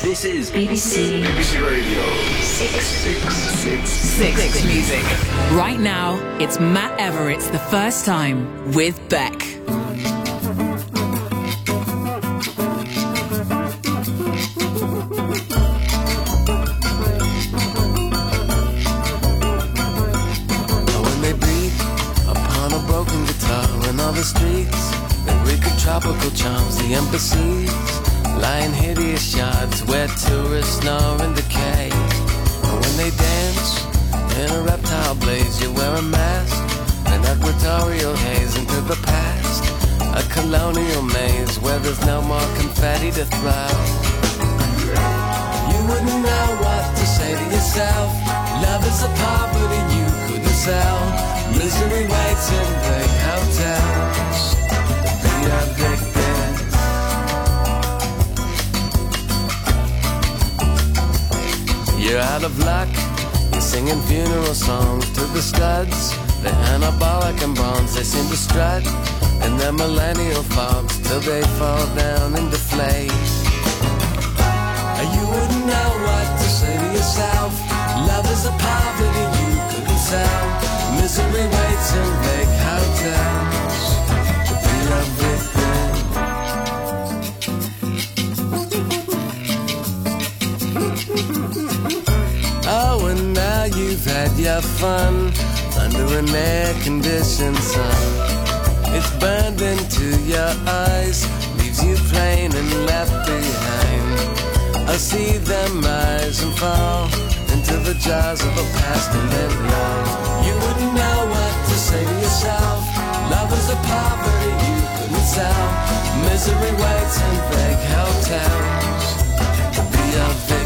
This is BBC Radio 6 Music. Right now, it's Matt Everett's The First Time with Beck. When they beat upon a broken guitar in all the streets, they reek of tropical charms, the embassies lie in hideous yards where tourists snore and decay. And when they dance in a reptile blaze, you wear a mask, an equatorial haze into the past, a colonial maze where there's no more confetti to throw. You wouldn't know what to say to yourself. Love is a poverty you couldn't sell. Misery waits in big hotels. Be addicted. You're out of luck. You're singing funeral songs to the studs. They're anabolic and bronze. They seem to strut in their millennial fogs till they fall down and deflate. You wouldn't know what to say to yourself. Love is a poverty you couldn't sell. Misery waits in big hotels. To be everything. Oh, and now you've had your fun under an air-conditioned sun. It's burned into your eyes, leaves you plain and left behind. I see them rise and fall into the jaws of a past and live long. You wouldn't know what to say to yourself. Love is a poverty you couldn't sell. Misery waits in big hotels. To be a victim.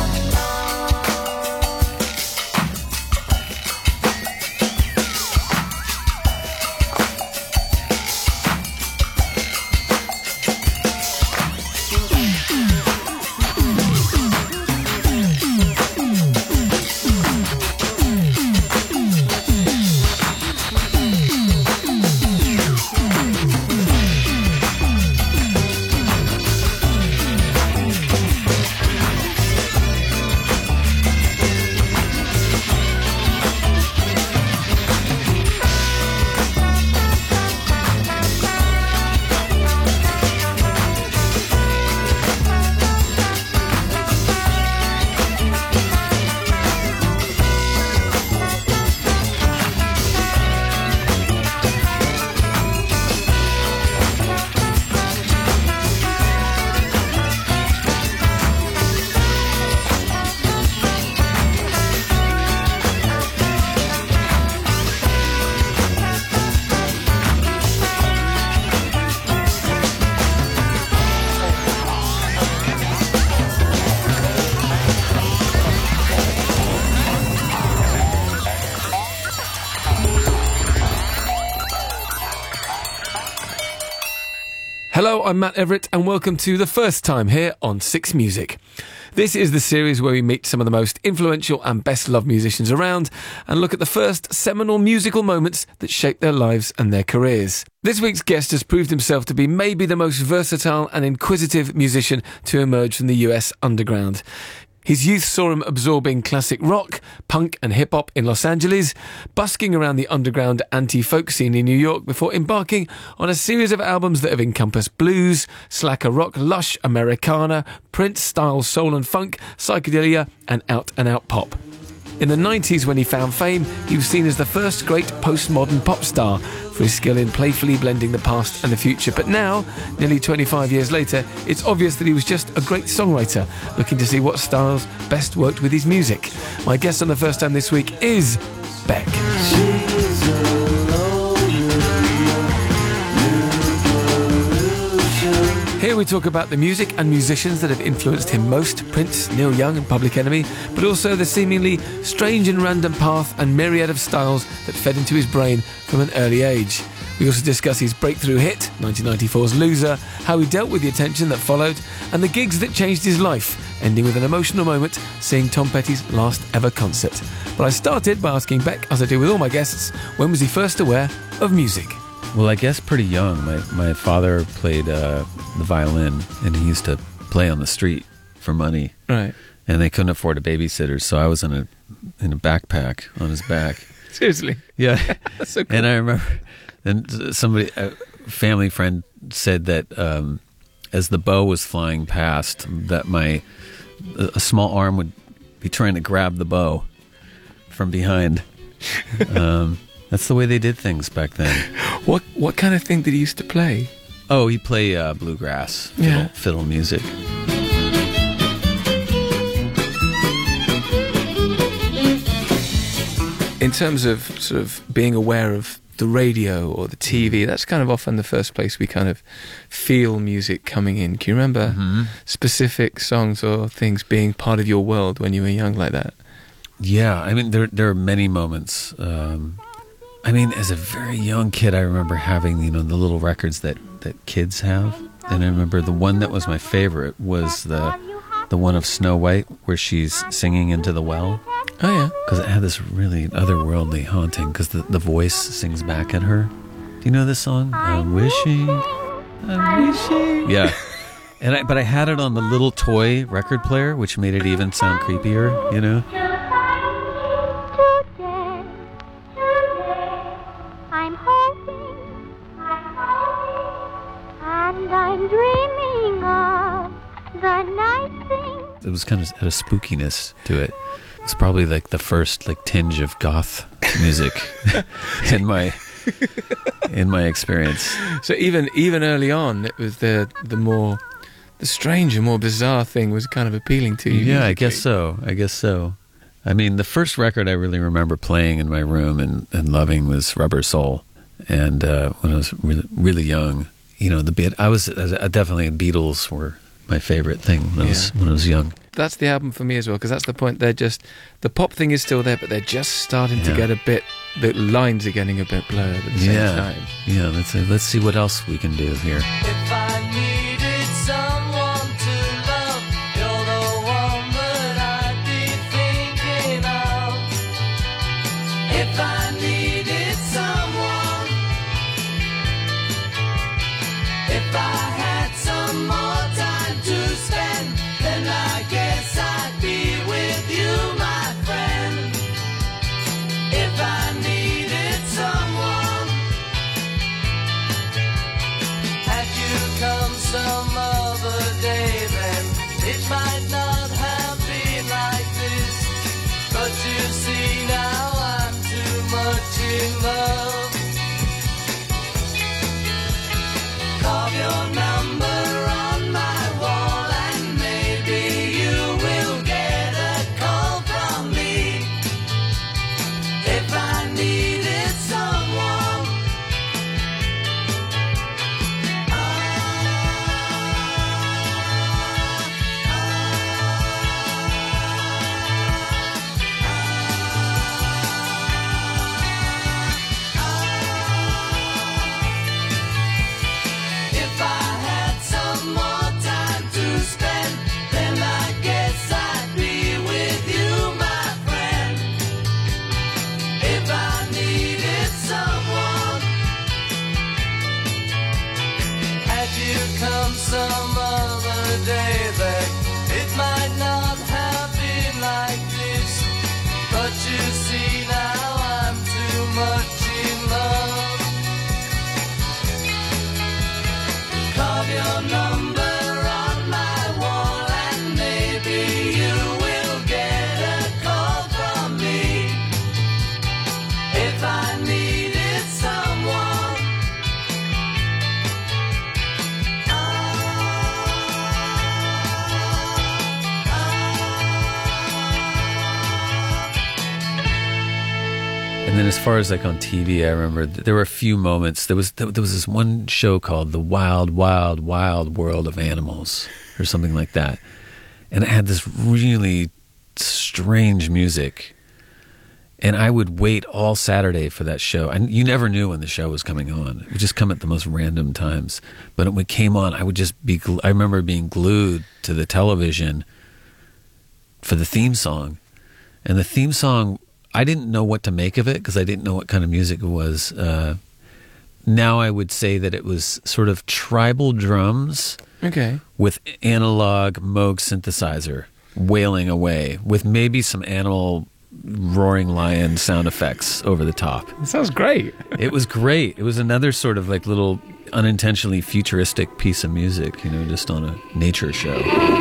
Hello, I'm Matt Everett and welcome to The First Time here on 6 Music. This is the series where we meet some of the most influential and best-loved musicians around and look at the first seminal musical moments that shaped their lives and their careers. This week's guest has proved himself to be maybe the most versatile and inquisitive musician to emerge from the US underground. His youth saw him absorbing classic rock, punk and hip-hop in Los Angeles, busking around the underground anti-folk scene in New York before embarking on a series of albums that have encompassed blues, slacker rock, lush Americana, Prince-style soul and funk, psychedelia and out-and-out pop. In the 90s, when he found fame, he was seen as the first great postmodern pop star for his skill in playfully blending the past and the future. But now, nearly 25 years later, it's obvious that he was just a great songwriter, looking to see what styles best worked with his music. My guest on The First Time this week is Beck. Here we talk about the music and musicians that have influenced him most, Prince, Neil Young and Public Enemy, but also the seemingly strange and random path and myriad of styles that fed into his brain from an early age. We also discuss his breakthrough hit, 1994's Loser, how he dealt with the attention that followed, and the gigs that changed his life, ending with an emotional moment seeing Tom Petty's last ever concert. But I started by asking Beck, as I do with all my guests, when was he first aware of music? Well, I guess pretty young. My father played the violin, and he used to play on the street for money. Right. And they couldn't afford a babysitter, so I was in a backpack on his back. Seriously? Yeah. That's so cool. And I remember, and somebody, a family friend said that as the bow was flying past, that a small arm would be trying to grab the bow from behind. That's the way they did things back then. What kind of thing did he used to play? Oh, he played bluegrass, fiddle music. In terms of sort of being aware of the radio or the TV, that's kind of often the first place we kind of feel music coming in. Can you remember specific songs or things being part of your world when you were young like that? Yeah, I mean, there are many moments. I mean, as a very young kid, I remember having, the little records that kids have. And I remember the one that was my favorite was the one of Snow White, where she's singing into the well. Oh, yeah. Because it had this really otherworldly haunting, because the voice sings back at her. Do you know this song? I'm wishing. Yeah. But I had it on the little toy record player, which made it even sound creepier, I'm hoping, and I'm dreaming of the night thing. It was kind of had a spookiness to it. It's probably like the first tinge of goth music in my experience. So even early on, it was the stranger, more bizarre thing was kind of appealing to you. Yeah, I guess so. I mean, the first record I really remember playing in my room and loving was Rubber Soul. And when I was really, really young, I was definitely Beatles were my favorite thing when I was young. That's the album for me as well, because that's the point. The pop thing is still there, but they're just starting to get the lines are getting a bit blurred at the same time. Yeah, let's see what else we can do here. If I needed someone to love, you're the one that I'd be thinking of. If I needed someone, if I had some more time to spend, then I guess I'd be with you, my friend. If I needed someone, had you come some other day, then it might not have been like this. But you see, now I'm too much in love. Carve your number on my wall, and maybe you will get a call from me. If I needed someone, if I had some more time to spend, then I guess I'd be with you, my friend. If I needed someone, had you come some other day, then it might not have been like this. But you see, now I'm too much in love. Carve your number on my wall, and maybe you will get a call from me. If I needed someone, And then as far as on TV, I remember there were a few moments. There was this one show called The Wild, Wild, Wild World of Animals or something like that. And it had this really strange music. And I would wait all Saturday for that show. And you never knew when the show was coming on. It would just come at the most random times. But when it came on, I would just I remember being glued to the television for the theme song. And the theme song, I didn't know what to make of it because I didn't know what kind of music it was. Now I would say that it was sort of tribal drums Okay. with analog Moog synthesizer wailing away with maybe some animal roaring lion sound effects over the top. It sounds great. It was great. It was another sort of like little unintentionally futuristic piece of music, you know, just on a nature show.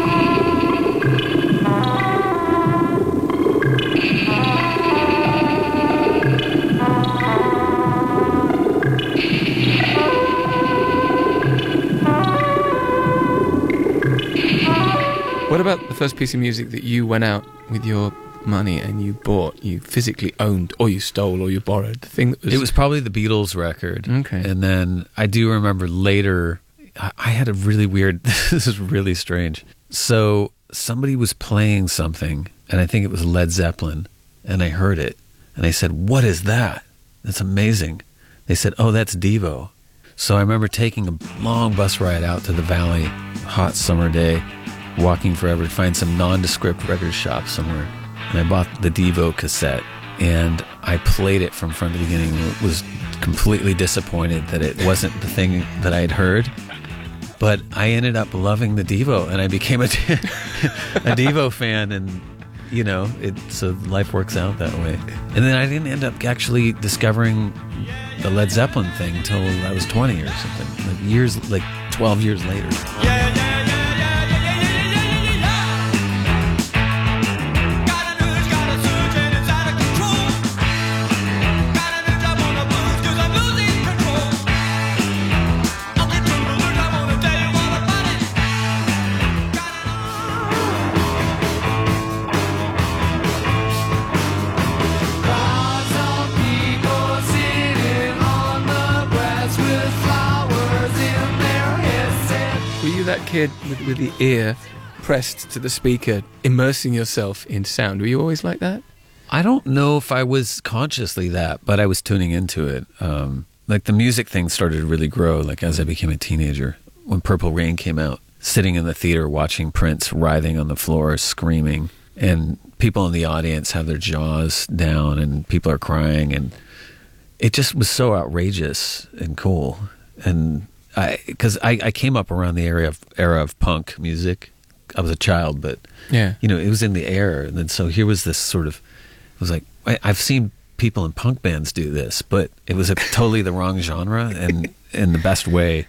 What about the first piece of music that you went out with your money and you bought, you physically owned, or you stole, or you borrowed? The thing that was... It was probably the Beatles record. Okay. And then I do remember later, I had a really weird, this is really strange. So somebody was playing something, and I think it was Led Zeppelin, and I heard it, and I said, "What is that? That's amazing." They said, "Oh, that's Devo." So I remember taking a long bus ride out to the valley, hot summer day, walking forever to find some nondescript record shop somewhere. And I bought the Devo cassette, and I played it from front to beginning. And was completely disappointed that it wasn't the thing that I had heard. But I ended up loving the Devo, and I became a Devo fan, and you know, so life works out that way. And then I didn't end up actually discovering the Led Zeppelin thing until I was 20 or something, like 12 years later. That kid with the ear pressed to the speaker, immersing yourself in sound. Were you always like that? I don't know if I was consciously that, but I was tuning into it. Like the music thing started to really grow, like as I became a teenager. When Purple Rain came out, sitting in the theater watching Prince writhing on the floor, screaming, and people in the audience have their jaws down and people are crying, and it just was so outrageous and cool. And because I came up around the era of punk music. I was a child, but yeah, you know, it was in the air. And then so here was this sort of, it was like, I've seen people in punk bands do this, but it was totally the wrong genre and in the best way.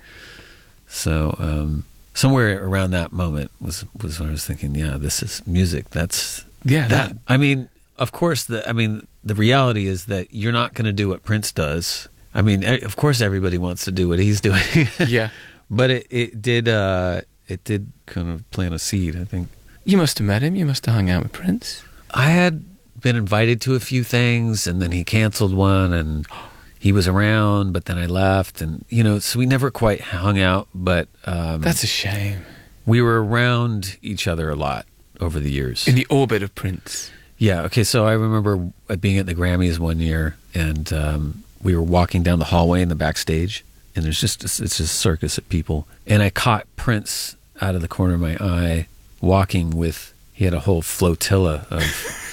So somewhere around that moment was when I was thinking, yeah, this is music. That's that. I mean, of course, the reality is that you're not going to do what Prince does. I mean, of course, everybody wants to do what he's doing. Yeah, but it did kind of plant a seed, I think. You must have met him. You must have hung out with Prince. I had been invited to a few things, and then he canceled one, and he was around, but then I left, and you know, so we never quite hung out. But that's a shame. We were around each other a lot over the years. In the orbit of Prince. Yeah. Okay. So I remember being at the Grammys one year, and we were walking down the hallway in the backstage, and it's just a circus of people. And I caught Prince out of the corner of my eye walking with, he had a whole flotilla of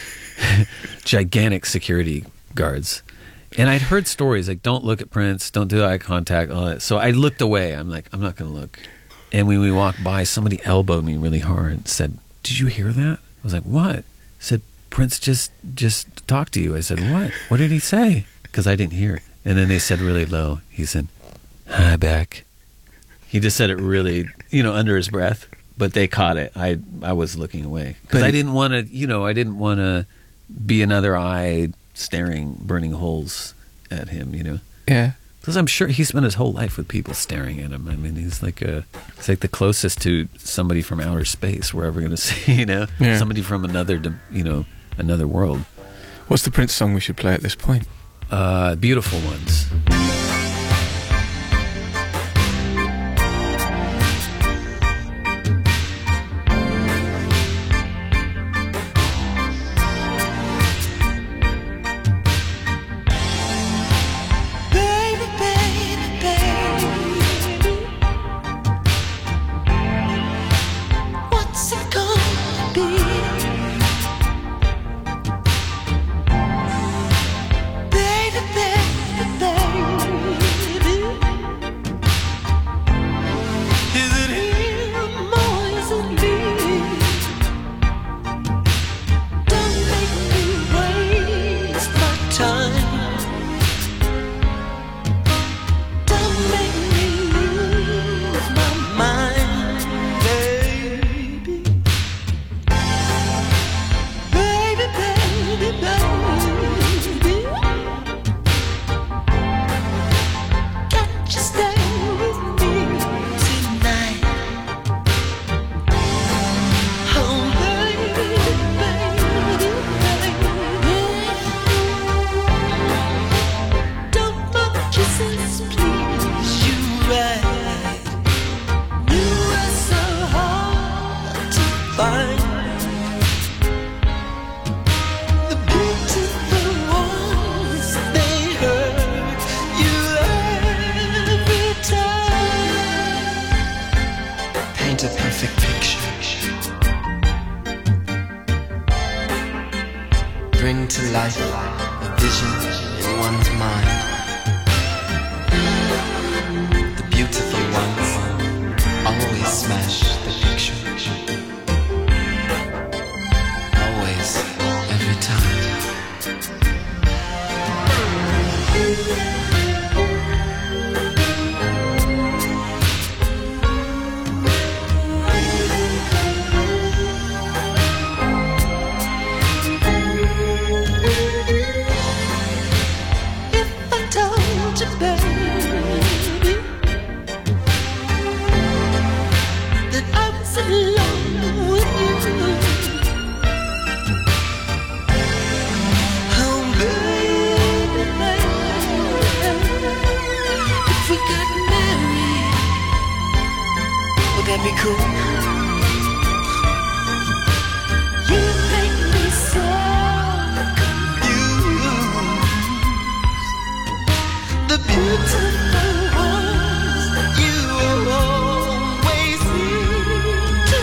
gigantic security guards. And I'd heard stories like, don't look at Prince, don't do eye contact, all that. So I looked away. I'm like, I'm not going to look. And when we walked by, somebody elbowed me really hard and said, "Did you hear that?" I was like, "What?" He said, "Prince just talked to you." I said, "What? What did he say?" Because I didn't hear it. And then they said really low, he said, "Hi, Beck." He just said it really, you know, under his breath, but they caught it. I was looking away because I didn't want to be another eye staring burning holes at him, you know. Yeah. Because I'm sure he spent his whole life with people staring at him. I mean, he's like the closest to somebody from outer space we're ever going to see, you know, somebody from another world. What's the Prince song we should play at this point? Beautiful Ones. bring to life a vision in one's mind. The beautiful ones always smash the picture. Always, every time. That'd be cool. You make me so confused. The beautiful ones you always seem to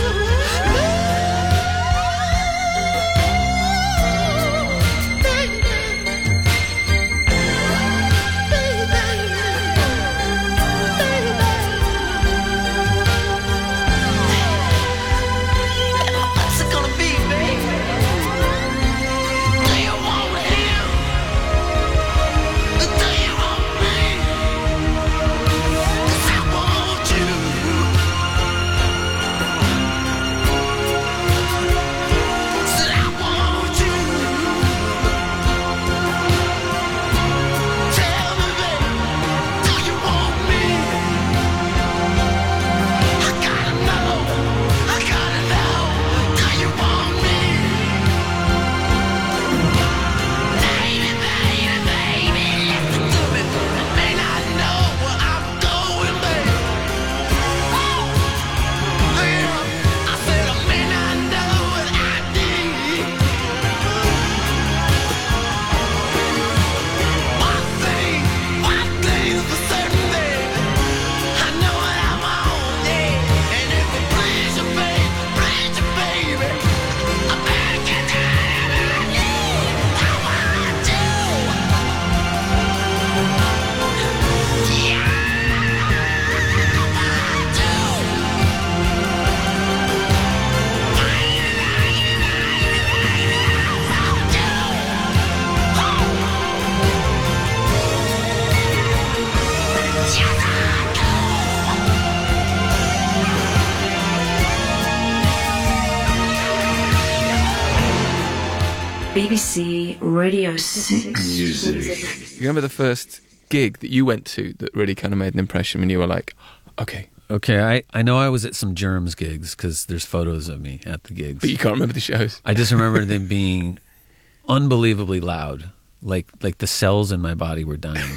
BBC Radio 6 You remember the first gig that you went to that really kind of made an impression when you were like, okay. Okay, I know I was at some Germs gigs because there's photos of me at the gigs. But you can't remember the shows. I just remember them being unbelievably loud, like the cells in my body were dying.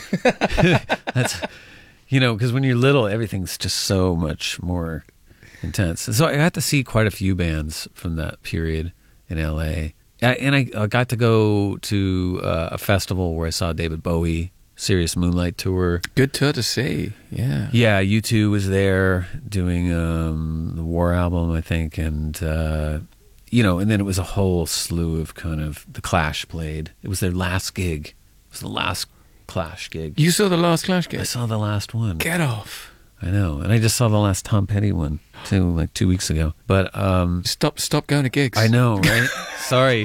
That's, because when you're little, everything's just so much more intense. And so I got to see quite a few bands from that period in L.A. And I got to go to a festival where I saw David Bowie, Serious Moonlight Tour. Good tour to see, yeah. Yeah, U2 was there doing the War album, I think, and and then it was a whole slew of kind of The Clash played. It was their last gig. It was the last Clash gig. You saw the last Clash gig? I saw the last one. Get off. I know, and I just saw the last Tom Petty one too, like 2 weeks ago. But stop going to gigs. I know, right? Sorry,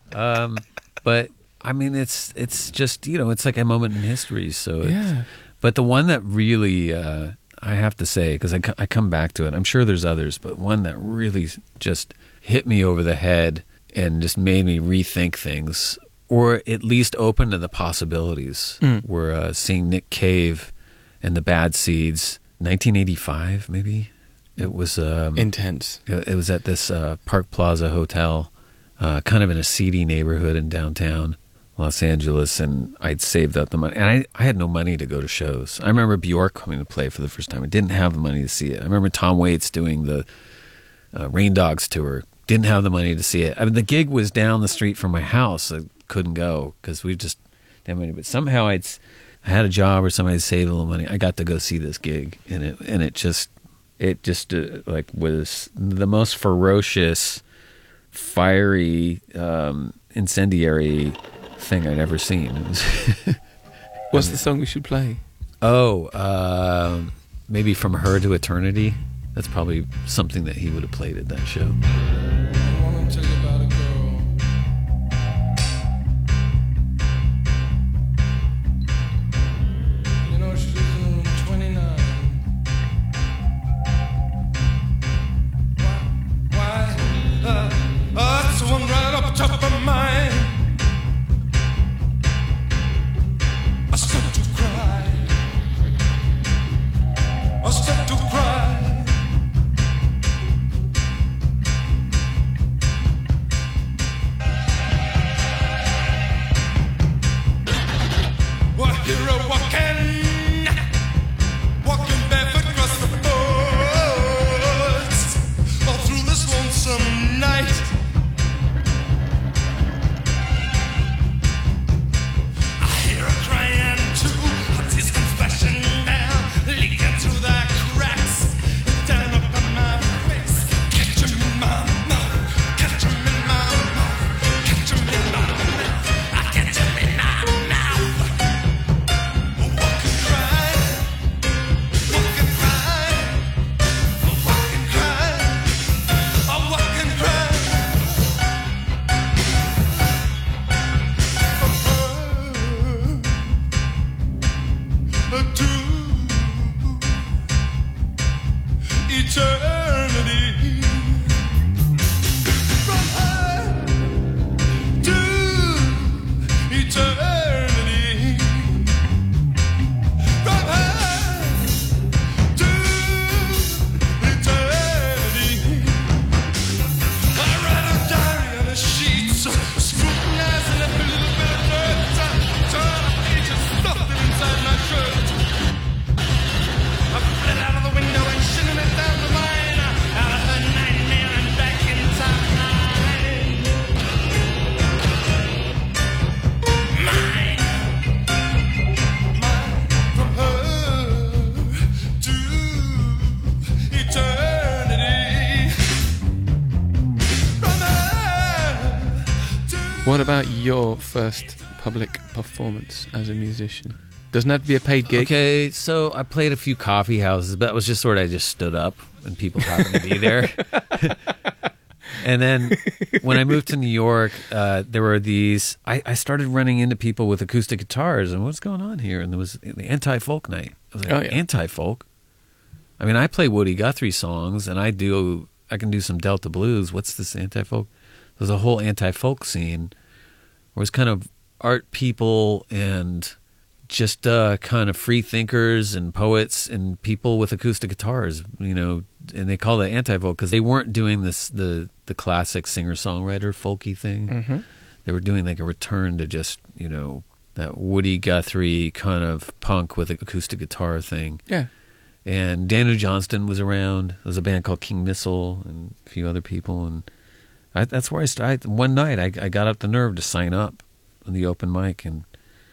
but I mean, it's just it's like a moment in history. So yeah. But the one that really I have to say, because I come back to it. I'm sure there's others, but one that really just hit me over the head and just made me rethink things, or at least open to the possibilities. Were seeing Nick Cave and the Bad Seeds. 1985, maybe. It was intense. It was at this Park Plaza Hotel, kind of in a seedy neighborhood in downtown Los Angeles, and I'd saved up the money. And I had no money to go to shows. I remember Bjork coming to play for the first time. I didn't have the money to see it. I remember Tom Waits doing the Rain Dogs tour. Didn't have the money to see it. I mean, the gig was down the street from my house. I couldn't go because we just didn't have money. But somehow I had a job or somebody saved a little money. I got to go see this gig, and it just like was the most ferocious, fiery, incendiary thing I'd ever seen. It was What's the song we should play? Maybe From Her to Eternity. That's probably something that he would have played at that show. I want to tell you about a girl. You know, she lives in room 29. Why? That's the one right up top of mine. I start to cry. I start to cry. Well, here I walking barefoot across the boards, all through this lonesome night. I hear her crying too, her tears come splashing down, leaking through the cracks, down up on my face. Catch 'em in my mouth, catch 'em in my mouth, catch 'em in my mouth, I catch 'em in my mouth. Walk and cry, walk and cry, walk and cry, walk and cry. To eternity. From her to eternity. From her to eternity. I write a diary on the sheets, scrutinizing every little bit of dirt. Turn the pages, stuffed it inside my shirt. I fled out of the window and shooting it down the line. Out of her nightmare and back in time. Mine. Mine from her to eternity. From her to What about your first public performance as a musician? Doesn't have to be a paid gig. Okay, so I played a few coffee houses, but it was just sort of I just stood up and people happened to be there. And then when I moved to New York, there were these. I started running into people with acoustic guitars, and what's going on here? And there was the anti-folk night. I was like, Oh, yeah. anti-folk? I mean, I play Woody Guthrie songs, and I can do some Delta blues. What's this anti-folk? There's a whole anti-folk scene where it's kind of art people and just kind of free thinkers and poets and people with acoustic guitars, you know, and they call it anti-folk because they weren't doing the classic singer-songwriter folky thing. Mm-hmm. They were doing like a return to just, you know, that Woody Guthrie kind of punk with acoustic guitar thing. Yeah. And Danu Johnston was around. There was a band called King Missile and a few other people. And that's where I started. One night I got up the nerve to sign up on the open mic, and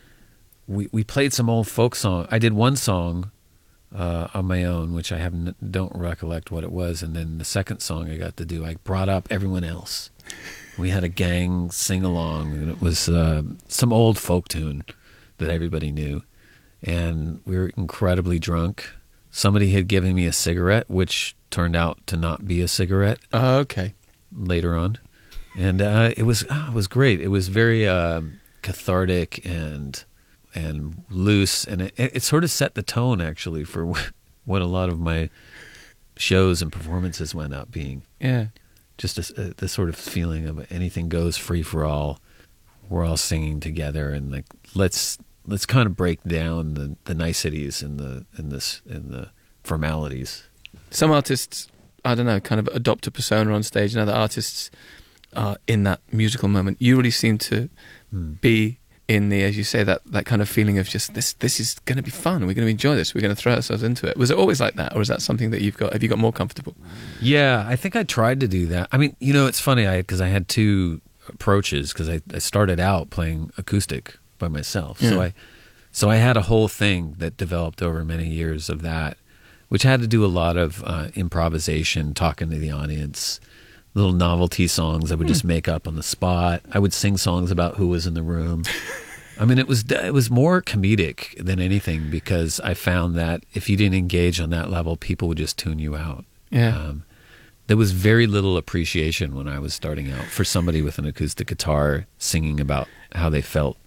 we played some old folk song. I did one song on my own, which I don't recollect what it was. And then the second song I got to do, I brought up everyone else. We had a gang sing along, and it was some old folk tune that everybody knew. And we were incredibly drunk. Somebody had given me a cigarette, which turned out to not be a cigarette Oh, okay. later on. And it was great. It was very cathartic and loose, and it sort of set the tone actually for what a lot of my shows and performances went up being. Yeah. Just the sort of feeling of anything goes, free for all. We're all singing together, and like let's kind of break down the niceties and the formalities. Some artists, I don't know, kind of adopt a persona on stage, and other artists are in that musical moment. You really seem to be in the, as you say, that kind of feeling of just this is going to be fun. We're going to enjoy this. We're going to throw ourselves into it. Was it always like that, or is that something that have you got more comfortable? Yeah, I think I tried to do that. I mean, you know, it's funny because I had two approaches because I started out playing acoustic by myself. Yeah. So I had a whole thing that developed over many years of that, which had to do a lot of improvisation, talking to the audience, little novelty songs I would just make up on the spot. I would sing songs about who was in the room. I mean, it was more comedic than anything, because I found that if you didn't engage on that level, people would just tune you out. Yeah. There was very little appreciation when I was starting out for somebody with an acoustic guitar singing about how they felt.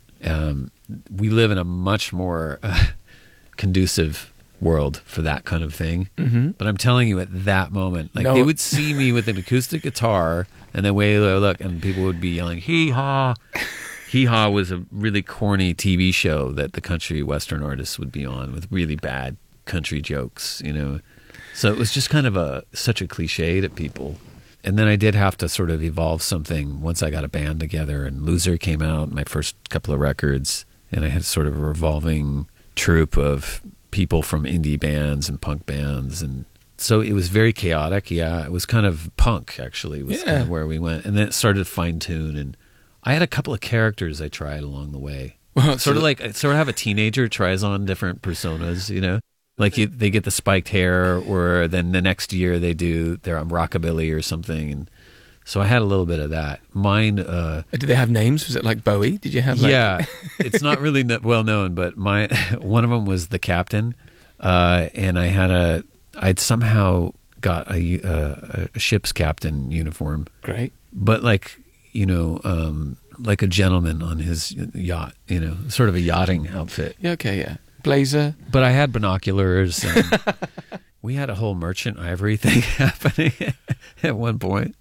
We live in a much more conducive world for that kind of thing. Mm-hmm. But I'm telling you, at that moment, like they would see me with an acoustic guitar, and then wait, look, and people would be yelling, "Hee haw!" Hee Haw was a really corny TV show that the country western artists would be on with really bad country jokes, you know. So it was just kind of such a cliche to people. And then I did have to sort of evolve something once I got a band together, and Loser came out, my first couple of records, and I had sort of a revolving troupe of people from indie bands and punk bands, and so it was very chaotic. Yeah, it was kind of punk, actually, was kind of where we went. And then it started to fine-tune, and I had a couple of characters I tried along the way. Well, sort of have a teenager tries on different personas, you know? Like they get the spiked hair, or then the next year they're on rockabilly or something. And so I had a little bit of that. Mine... Did they have names? Was it like Bowie? Did you have like... Yeah, it's not really well known, but one of them was the captain. And I'd somehow got a ship's captain uniform. Great. But like... you know, like a gentleman on his yacht, you know, sort of a yachting outfit. Yeah, okay, yeah. Blazer. But I had binoculars, and we had a whole Merchant Ivory thing happening at one point.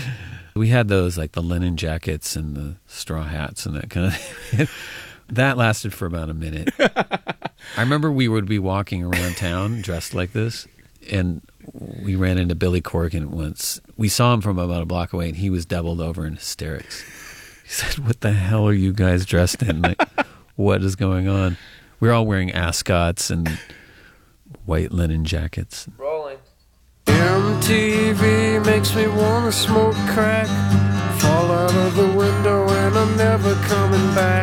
We had those, like the linen jackets and the straw hats and that kind of thing. That lasted for about a minute. I remember we would be walking around town dressed like this, and we ran into Billy Corgan once. We saw him from about a block away, and he was doubled over in hysterics. He said, "What the hell are you guys dressed in? Like, what is going on?" We're all wearing ascots and white linen jackets. Rolling. MTV makes me wanna smoke crack, fall out of the window and I'm never coming back.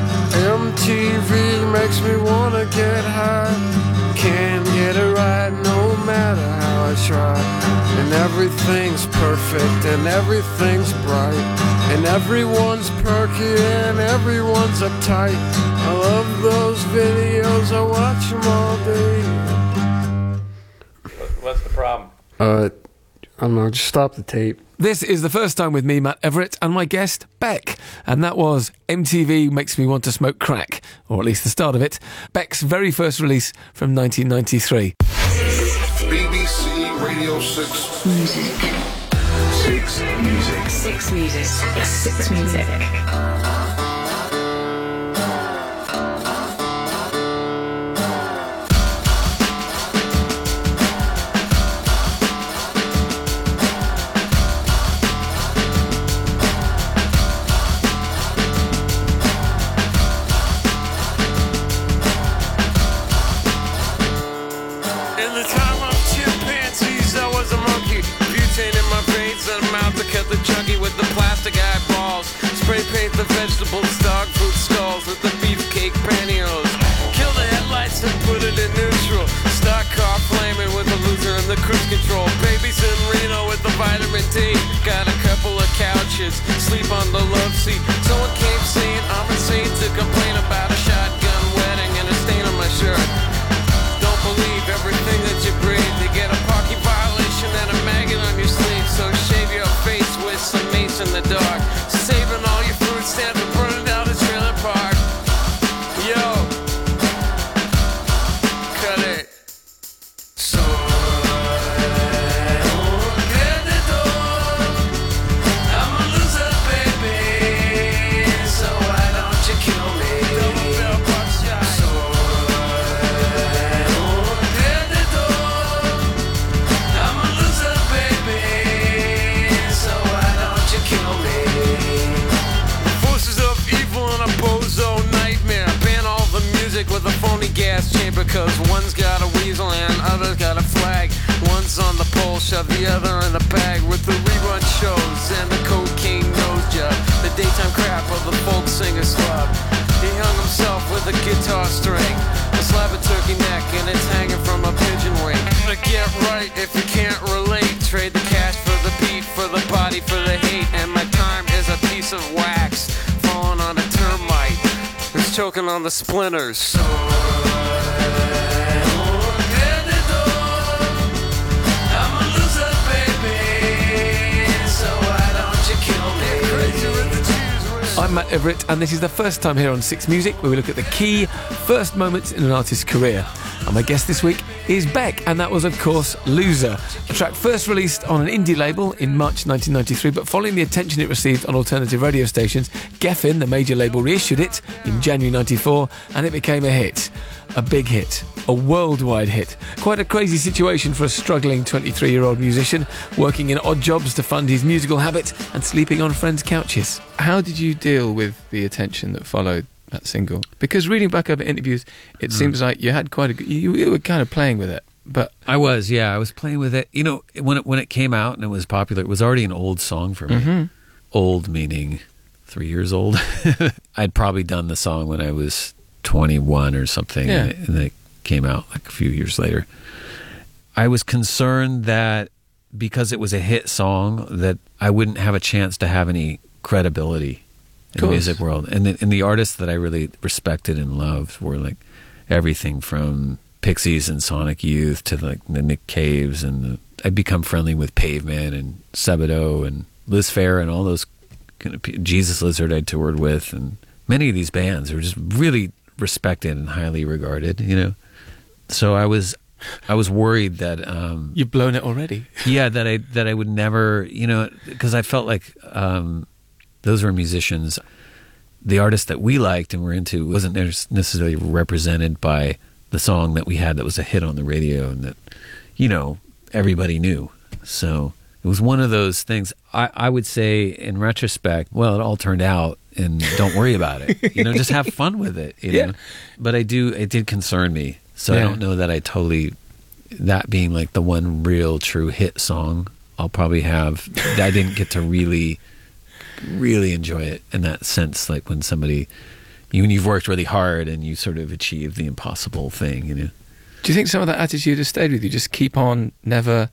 MTV makes me wanna get high, can't get it right no matter how I try. And everything's perfect and everything's bright, and everyone's perky and everyone's uptight. I love those videos, I watch them all day. What's the problem? I don't know, just stop the tape. This is the first time with me, Matt Everett, and my guest, Beck. And that was MTV Makes Me Want to Smoke Crack, or at least the start of it. Beck's very first release from 1993. BBC Radio 6 Music. 6 Music. 6 Music. 6 Music. Spray paint the vegetables, dog food stalls with the beefcake pantyhose. Kill the headlights and put it in neutral. Stock car flaming with the loser and the cruise control. Babies in Reno with the vitamin D. Got a couple of couches, sleep on the love seat. Someone came saying I'm insane to complain about a shotgun wedding and a stain on my shirt. Don't believe everything that you breathe. You get a parking violation and a maggot on your sleeve. So shave your face with some mace in the dark. Saving all your fruit stands and burning down the trailer park. Yo, cut it. So get the door. I'm a loser, baby. So why don't you kill me? So get the door. I'm a loser, baby. So why don't you kill me? Forces of evil and a bozo nightmare. Ban all the music with a phony gas chamber, cause one's got a weasel and other's got a flag. One's on the pole, shove the other in the bag. With the rerun shows and the cocaine nose job, the daytime crap of the folk singer slub. He hung himself with a guitar string, a slab of turkey neck, and it's hanging from a pigeon wing. To get right if you can't relate, trade the cash for the beat, for the body choking on the splinters. I'm Matt Everett, and this is the first time here on Six Music where we look at the key first moments in an artist's career. And my guest this week is Beck, and that was, of course, Loser, a track first released on an indie label in March 1993, but following the attention it received on alternative radio stations, Geffen, the major label, reissued it in January 94, and it became a hit. A big hit. A worldwide hit. Quite a crazy situation for a struggling 23-year-old musician, working in odd jobs to fund his musical habit and sleeping on friends' couches. How did you deal with the attention that followed that single? Because reading back over interviews, it seems like you had quite a good... You were kind of playing with it, but... I was playing with it. You know, when it came out and it was popular, it was already an old song for me. Mm-hmm. Old meaning 3 years old. I'd probably done the song when I was 21 or something, and it came out like a few years later. I was concerned that because it was a hit song that I wouldn't have a chance to have any credibility in the music world. And the artists that I really respected and loved were like everything from Pixies and Sonic Youth to like the Nick Caves, and I'd become friendly with Pavement and Sebadoh and Liz Phair and all those kind of Jesus Lizard I toured with, and many of these bands were just really respected and highly regarded, you know. So I was worried that you've blown it already. Yeah, that I would never, you know, because I felt like those were musicians. The artist that we liked and were into wasn't necessarily represented by the song that we had that was a hit on the radio and that, you know, everybody knew. So it was one of those things. I would say in retrospect, well, it all turned out, and don't worry about it. You know, just have fun with it. You know? But it did concern me. So I don't know that I totally, that being like the one real true hit song, I'll probably have, I didn't get to really, really enjoy it in that sense. Like when somebody, when you've worked really hard and you sort of achieve the impossible thing, you know. Do you think some of that attitude has stayed with you? Just keep on, never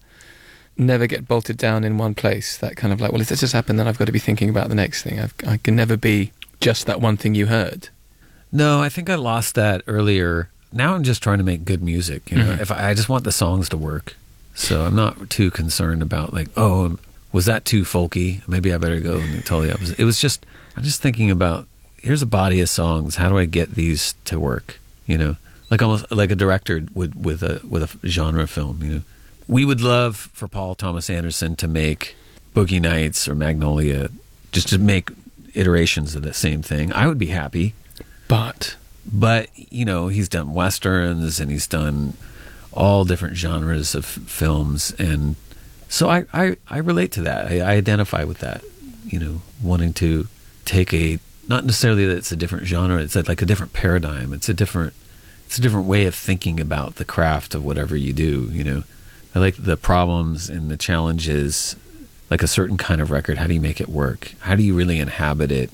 get bolted down in one place. That kind of like, well, if this has happened, then I've got to be thinking about the next thing. I can never be just that one thing you heard. No, I think I lost that earlier. Now I'm just trying to make good music. You know, if I just want the songs to work, so I'm not too concerned about like, oh, was that too folky? Maybe I better go and tell the opposite. It was just, I'm just thinking about, here's a body of songs. How do I get these to work? You know, like almost like a director would with a genre film. You know. We would love for Paul Thomas Anderson to make Boogie Nights or Magnolia, just to make iterations of the same thing. I would be happy. But you know, he's done Westerns and he's done all different genres of films. And so I relate to that. I identify with that, you know, wanting to take not necessarily that it's a different genre, it's like a different paradigm. It's a different way of thinking about the craft of whatever you do, you know. I like the problems and the challenges, like a certain kind of record. How do you make it work? How do you really inhabit it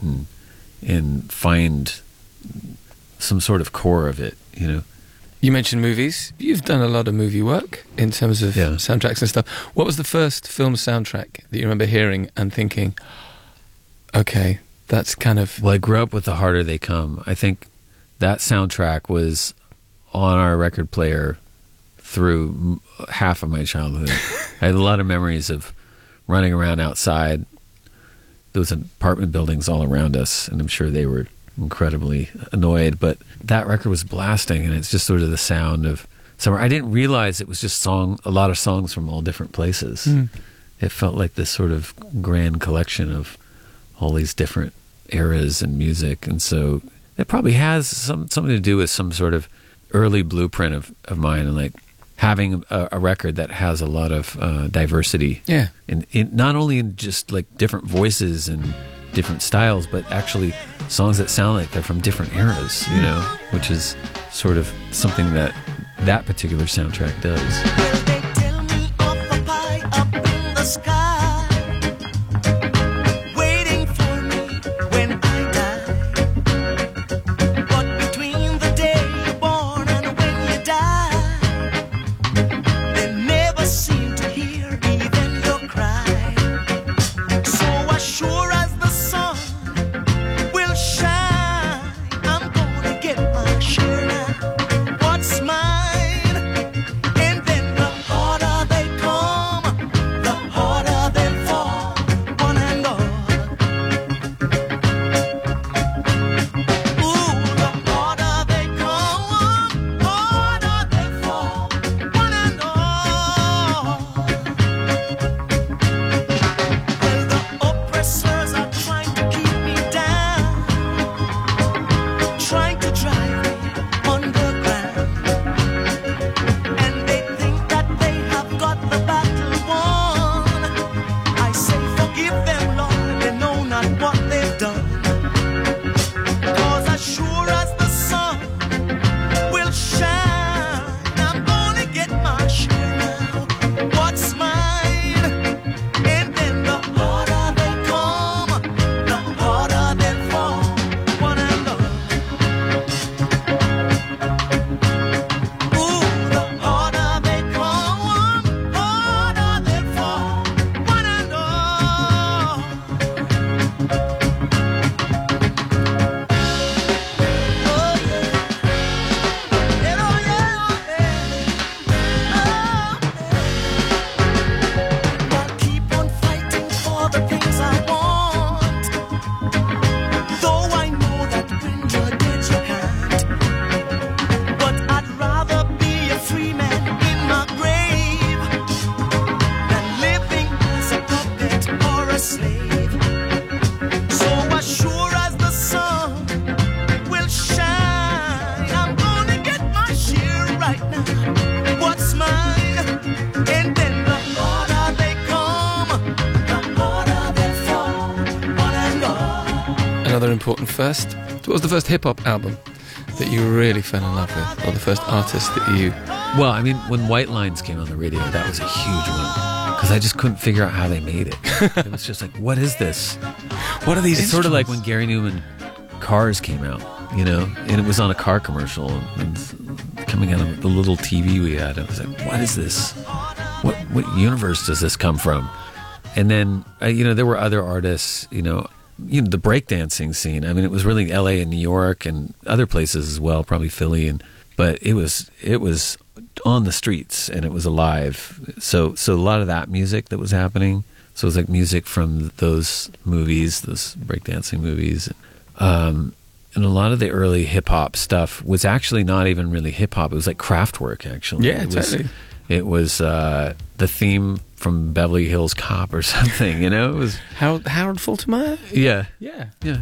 and find some sort of core of it, you know? You mentioned movies. You've done a lot of movie work in terms of soundtracks and stuff. What was the first film soundtrack that you remember hearing and thinking, okay, that's kind of... Well, I grew up with The Harder They Come. I think that soundtrack was on our record player through half of my childhood. I had a lot of memories of running around outside. There was apartment buildings all around us, and I'm sure they were incredibly annoyed, but that record was blasting, and it's just sort of the sound of summer. I didn't realize it was just a lot of songs from all different places. It felt like this sort of grand collection of all these different eras and music, and so it probably has something to do with some sort of early blueprint of mine, and like having a record that has a lot of diversity. Yeah. In not only in just like different voices and different styles, but actually songs that sound like they're from different eras, you know, which is sort of something that particular soundtrack does. Well, they tell me of a pie up in the sky, waiting for me when I die. But between the day you're born and when you die, they never seem to hear even your cry. So as sure as the sun will shine, I'm gonna another important first. What was the first hip-hop album that you really fell in love with? Or the first artist that you... Well, I mean, when White Lines came on the radio, that was a huge one. Because I just couldn't figure out how they made it. It was just like, what is this? What are these It's sort of like when Gary Newman Cars came out, you know? And it was on a car commercial. And coming out of the little TV we had, I was like, what is this? What universe does this come from? And then, you know, there were other artists, you know, the breakdancing scene. I mean, it was really L.A. and New York and other places as well, probably Philly. But it was on the streets and it was alive. So a lot of that music that was happening. So it was like music from those movies, those breakdancing movies. And a lot of the early hip-hop stuff was actually not even really hip-hop. It was like Kraftwerk, actually. Yeah, totally. It was the theme from Beverly Hills Cop or something, you know? It was Harold Faltermeyer? Yeah. Yeah. Yeah.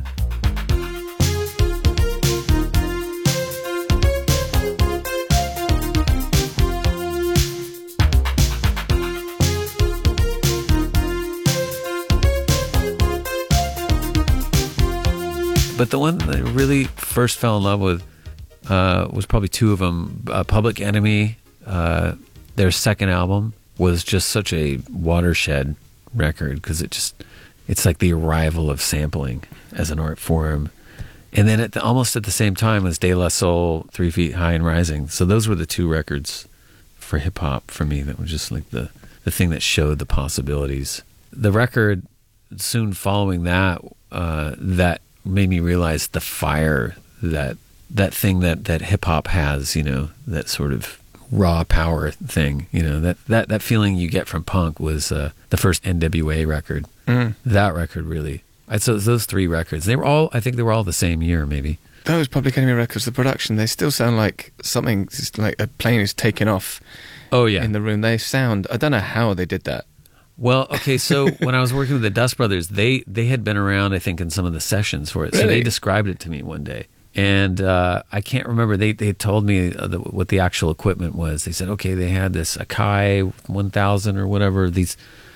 But the one that I really first fell in love with was probably two of them. Public Enemy, their second album, was just such a watershed record because it's like the arrival of sampling as an art form. And then almost at the same time was De La Soul, 3 Feet High and Rising. So those were the two records for hip hop for me that was just like the thing that showed the possibilities. The record soon following that that made me realize the fire that thing that hip hop has, you know, that sort of raw power thing, you know, that feeling you get from punk was the first NWA record. That record really, so those three records, I think they were all the same year, maybe. Those Public Enemy records, the production, they still sound like something, just like a plane is taking off. Oh yeah, in the room. They sound, I don't know how they did that. Well, okay, so when I was working with the Dust Brothers, they had been around, I think, in some of the sessions for it. Really? So they described it to me one day. And I can't remember. They told me what the actual equipment was. They said, okay, they had this Akai 1000 or whatever, these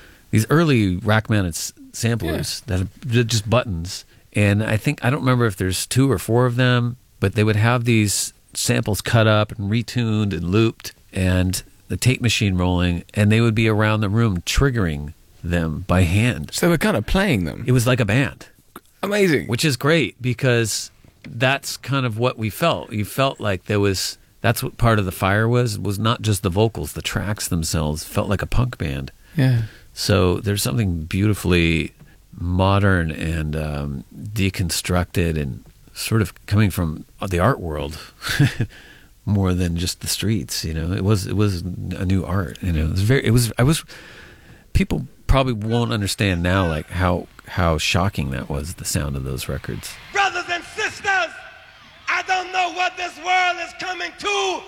early rack-mounted samplers that are just buttons. And I don't remember if there's 2 or 4 of them, but they would have these samples cut up and retuned and looped and the tape machine rolling, and they would be around the room triggering them by hand. So they were kind of playing them. It was like a band. Amazing. Which is great because that's kind of what we felt. You felt like that's what part of the fire was not just the vocals, the tracks themselves felt like a punk band. Yeah. So there's something beautifully modern and deconstructed and sort of coming from the art world more than just the streets, you know. It was a new art, you know. People probably won't understand now like how shocking that was, the sound of those records. Brothers and sisters, I don't know what this world is coming to.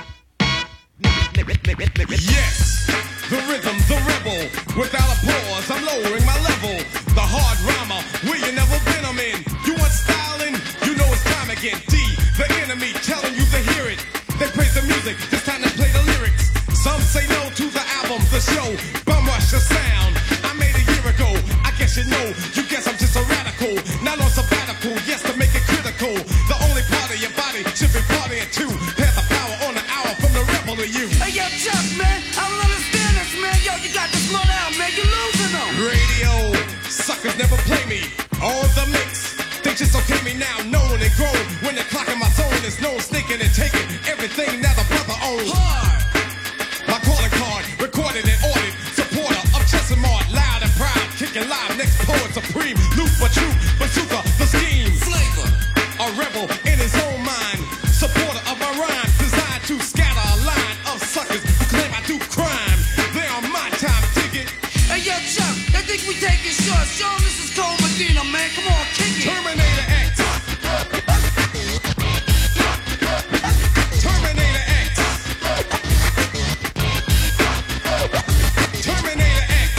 Yes, the rhythm, the rebel. Without a pause, I'm lowering my level. The hard rhymer, where you never been, I'm in. You want styling? You know it's time again. D, the enemy, telling you to hear it. They praise the music, it's time to play the lyrics. Some say no to the album, the show. Bum rush the sound. I made a year ago. I guess you know. You guess I'm just a radical. Not on sabbatical. Yes, to make it critical. The only part of your body should be partying too. Pass the power on the hour from the rebel to you. Hey, yo, Chuck, man, I don't understand this, man. Yo, you got to slow down, man. You're losing them. Radio suckers never play me. All the mix. They just okay me now, known and grown. When the clock in my zone is known, sneaking and taking everything that the brother owns. Hard. My calling card, recorded and ordered. Supporter of Chester Mart, loud and proud, kicking live. Next poet supreme, loop but true, bazooka, the scheme. Flavor, a rebel in his own mind. Supporter of my rhyme, designed to scatter a line of suckers who claim I do crime. They on my time, dig it. Hey, yo, Chuck, I think we take it short. Show 'em this is Cole Medina, man. Come on, kick it. Terminator X. Terminator X. Terminator X.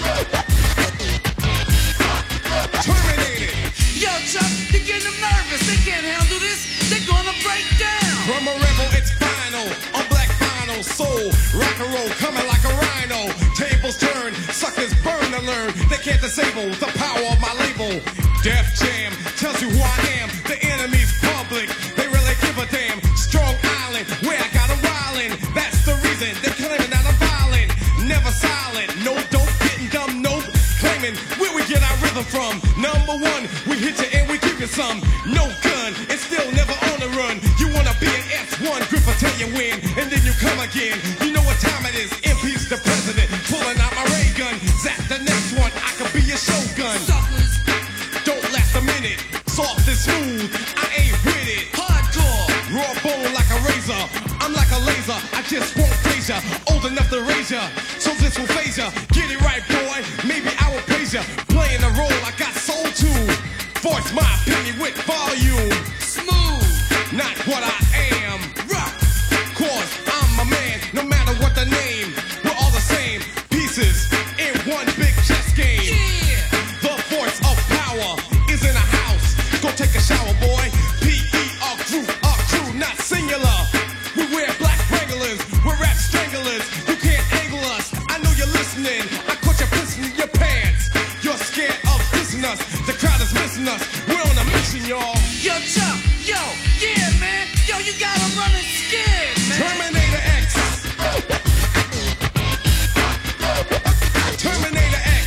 Terminated. Yo, Chuck, you're getting them nervous. They can't handle this. They're gonna break down. From a rebel, it's final. On black vinyl, soul, rock and roll, coming like a rhino. Tables turn, suckers burn to learn. They can't disable the power of my label. Def Jam tells told you who I am. The enemy's public, they really give a damn. Strong Island, where I got 'em wildin'. That's the reason they're claiming that I'm violent. Never silent, no dope, getting dumb, no claiming where we get our rhythm from. Number one, we hit you and we give you some. No gun, it's still never on the run. You wanna be an S1, Gripper tell you when, and then you come again. You know what time it is, impeach the president. Pulling out my ray gun, zap the next one, I could be your shogun. Suckers, don't last a minute, soft and smooth, I ain't with it. Hardcore, raw bone like a razor, I'm like a laser, I just won't phase ya. Old enough to raise ya, so this will phase ya. Get it right, boy, maybe I will praise ya. Playing a role I got soul to, voice my opinion with volume. Smooth, not what I am. Rock, cause I'm a man, no matter what the name. We're all the same, pieces in one big chess game. Yeah. The force of power is in a house. Go take a shower, boy. P.E. a crew, not singular. We wear black Wranglers, we're rap stranglers. You can't angle us, I know you're listening. I caught you pissing in your pants. You're scared of dissing us, the crowd is missing us. We're on a mission, y'all. Yo, Chuck, yo, yeah, man. Yo, you got 'em running scared, man. Terminator X. Terminator X.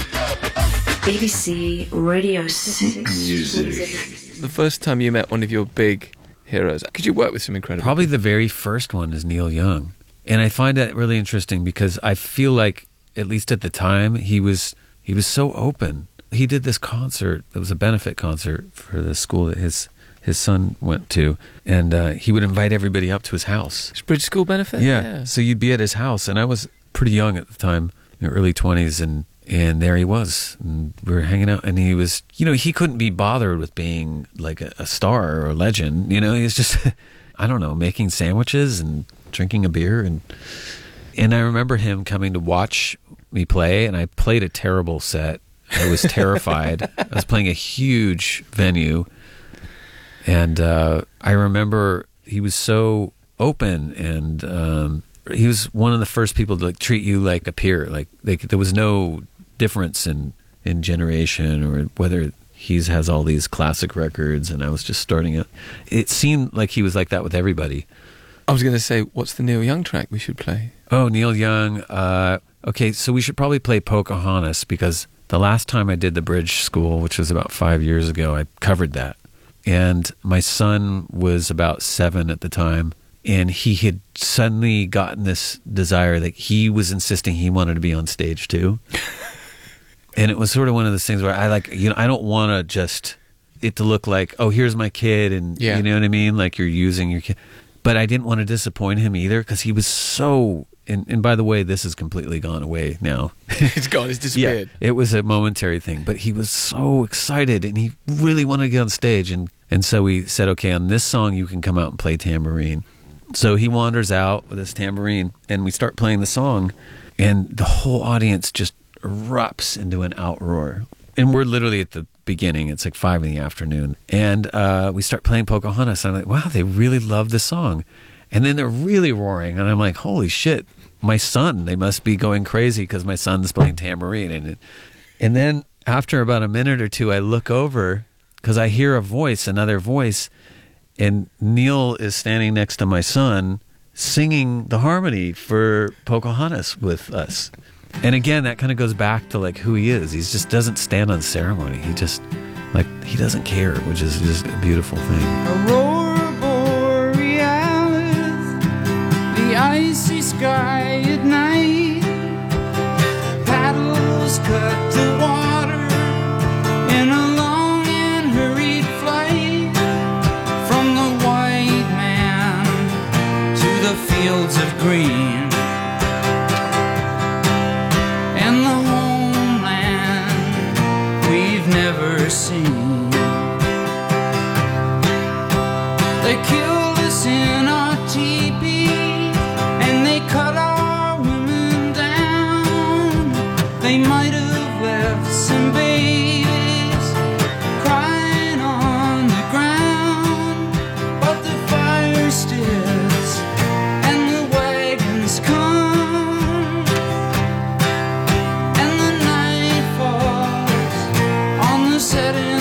BBC Radio 6 Music. The first time you met one of your big heroes, because you work with some incredible Probably the very first one is Neil Young. And I find that really interesting because I feel like, at least at the time, he was so open. He did this concert. It was a benefit concert for the school that his son went to. And he would invite everybody up to his house. Bridge School benefit? Yeah. So you'd be at his house. And I was pretty young at the time, in the early 20s. And there he was. And we were hanging out. And he was, he couldn't be bothered with being like a star or a legend. He was just, I don't know, making sandwiches and drinking a beer. And I remember him coming to watch me play. And I played a terrible set. I was terrified. I was playing a huge venue. And I remember he was so open, and he was one of the first people to treat you like a peer. Like there was no difference in generation or whether he has all these classic records and I was just starting out. It seemed like he was like that with everybody. I was going to say, what's the Neil Young track we should play? Oh, Neil Young. Okay, so we should probably play Pocahontas because the last time I did the Bridge School, which was about 5 years ago, I covered that. And my son was about 7 at the time, and he had suddenly gotten this desire that he was insisting he wanted to be on stage too. And it was sort of one of those things where I I don't want to just it to look like, oh, here's my kid, and you know what I mean? Like you're using your kid. But I didn't want to disappoint him either because he was so... And by the way, this has completely gone away now. It's gone. It's disappeared. Yeah, it was a momentary thing. But he was so excited, and he really wanted to get on stage. And so we said, okay, on this song, you can come out and play tambourine. So he wanders out with his tambourine, and we start playing the song. And the whole audience just erupts into an outroar. And we're literally at the beginning. It's like 5 PM. And we start playing Pocahontas. And I'm like, wow, they really love this song. And then they're really roaring. And I'm like, holy shit, my son, they must be going crazy because my son's playing tambourine. And then after about a minute or two, I look over because I hear another voice. And Neil is standing next to my son singing the harmony for Pocahontas with us. And again, that kind of goes back to like who he is. He just doesn't stand on ceremony. He just, he doesn't care, which is just a beautiful thing. Aurora borealis, the icy sky at night, paddles cut the water in a long and hurried flight from the white man to the fields of green. Never seen. They killed us in our teepee and they cut our women down. They might have left some babies crying on the ground, but the fire stills and the wagons come and the night falls on the setting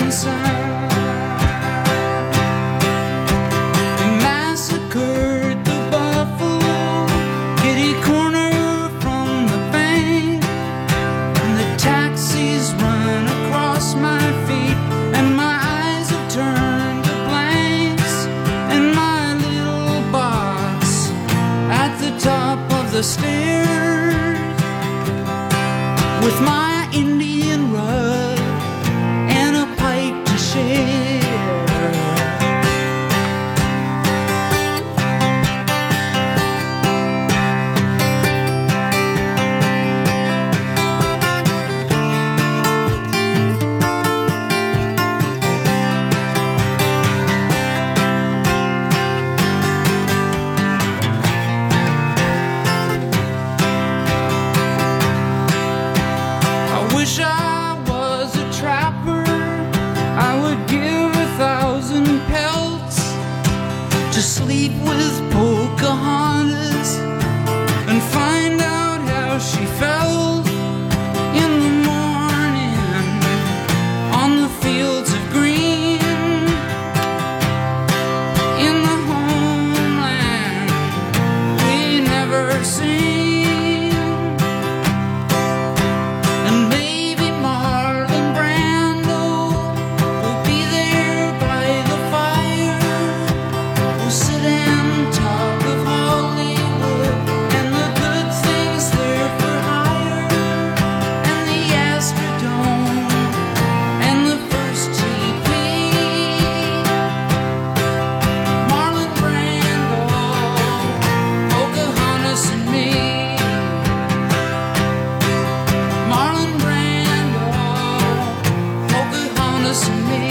Christmas and me.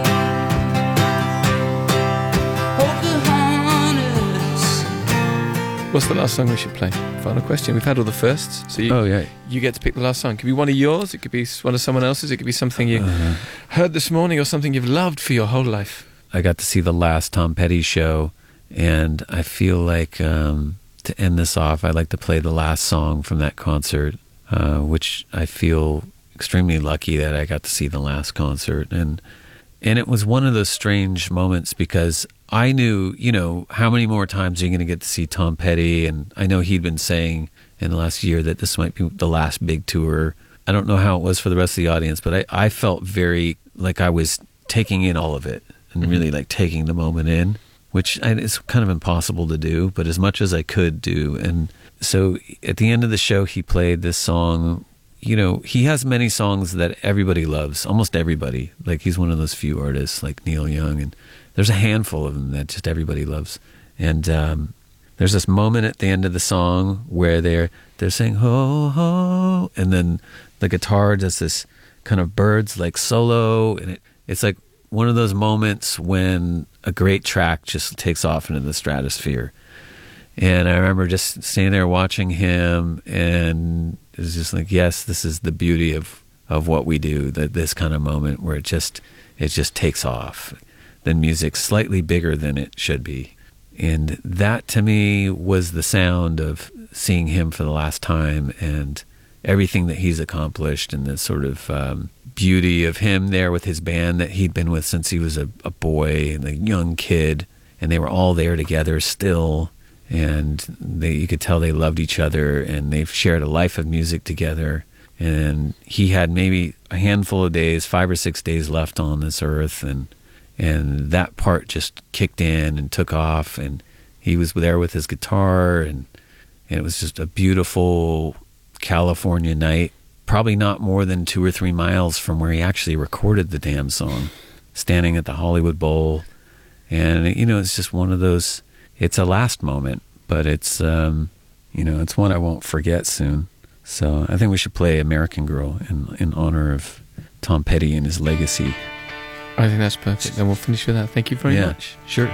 Pocahontas. What's the last song we should play? Final question. We've had all the firsts, so you get to pick the last song. It could be one of yours, it could be one of someone else's, it could be something you heard this morning or something you've loved for your whole life. I got to see the last Tom Petty show, and I feel like to end this off, I'd like to play the last song from that concert, which I feel extremely lucky that I got to see the last concert. And it was one of those strange moments because I knew, how many more times are you going to get to see Tom Petty? And I know he'd been saying in the last year that this might be the last big tour. I don't know how it was for the rest of the audience, but I felt very like I was taking in all of it and really like taking the moment in, which is kind of impossible to do, but as much as I could do. And so at the end of the show, he played this song. He has many songs that everybody loves, almost everybody. Like he's one of those few artists like Neil Young, and there's a handful of them that just everybody loves. And there's this moment at the end of the song where they're saying ho ho, and then the guitar does this kind of birds like solo, and it's like one of those moments when a great track just takes off into the stratosphere. And I remember just standing there watching him, and it was just like, yes, this is the beauty of what we do, this kind of moment where it just takes off. The music's slightly bigger than it should be. And that to me was the sound of seeing him for the last time and everything that he's accomplished, and the sort of beauty of him there with his band that he'd been with since he was a boy and a young kid, and they were all there together still, and you could tell they loved each other, and they've shared a life of music together. And he had maybe a handful of days, 5 or 6 days left on this earth, and that part just kicked in and took off, and he was there with his guitar, and it was just a beautiful California night, probably not more than 2 or 3 miles from where he actually recorded the damn song, standing at the Hollywood Bowl. And it's just one of those, it's a last moment, but it's it's one I won't forget soon. So I think we should play American Girl in honor of Tom Petty and his legacy. I think that's perfect. Then we'll finish with that. Thank you very much. Sure.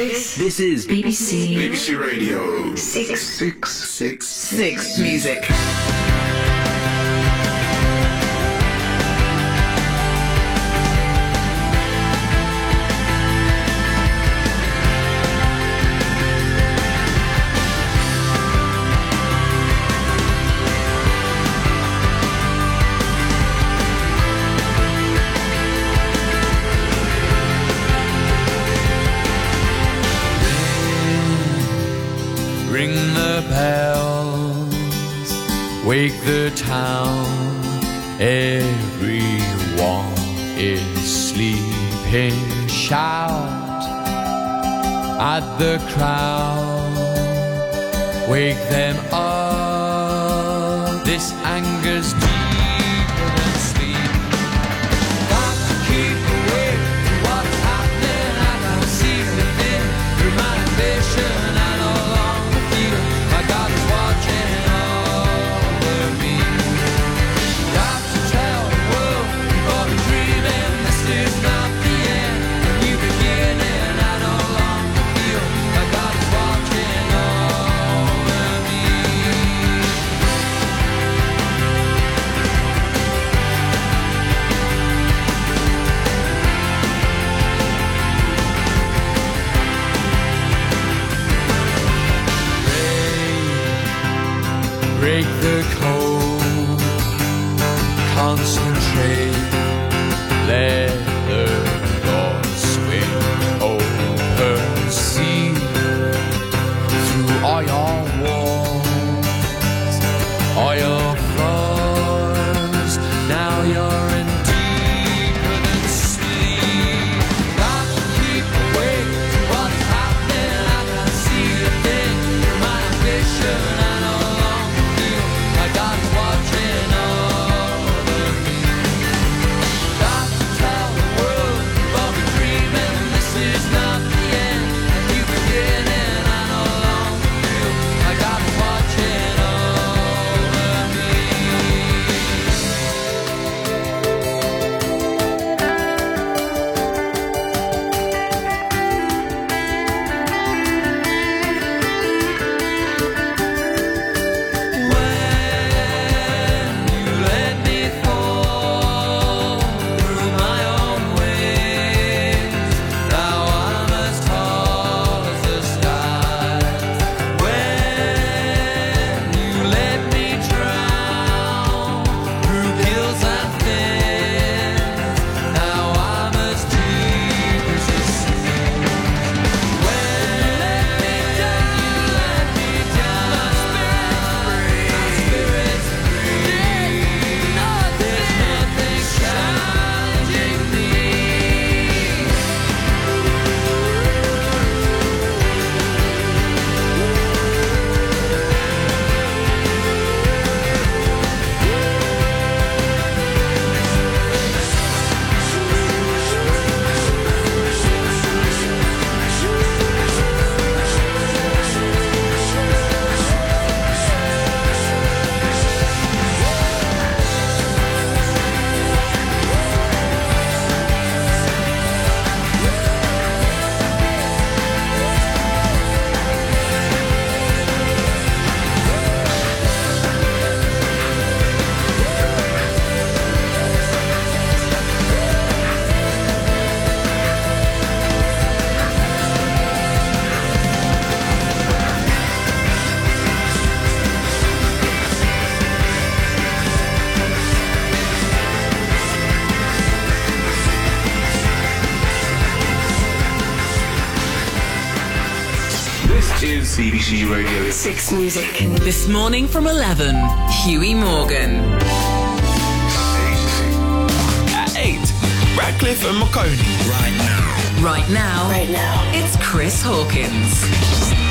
This is BBC Radio 6 Music. Ring the bells, wake the town. Everyone is sleeping. Shout at the crowd, wake them up. This anger's deeper than sleep. Got to keep awake to what's happening. I can see within through my ambition. My God is watching over me. Got to tell the world before we dreaming. This is not the end, a new beginning. I no longer feel my God is watching over me. Break the code, concentrate, let the door swing open. See through all your walls, all your flaws. Now you're in deeper than sleep. Got to keep awake to what's happening. I can see the thing through my ambition. God's watching over me. Got to tell the world before we dreaming. This is not the end, a new beginning. I no longer feel my God's watching over me. is BBC Radio 6 Music. This morning from 11, Huey Morgan. At 8, Radcliffe and Marconi. Right now, it's Chris Hawkins.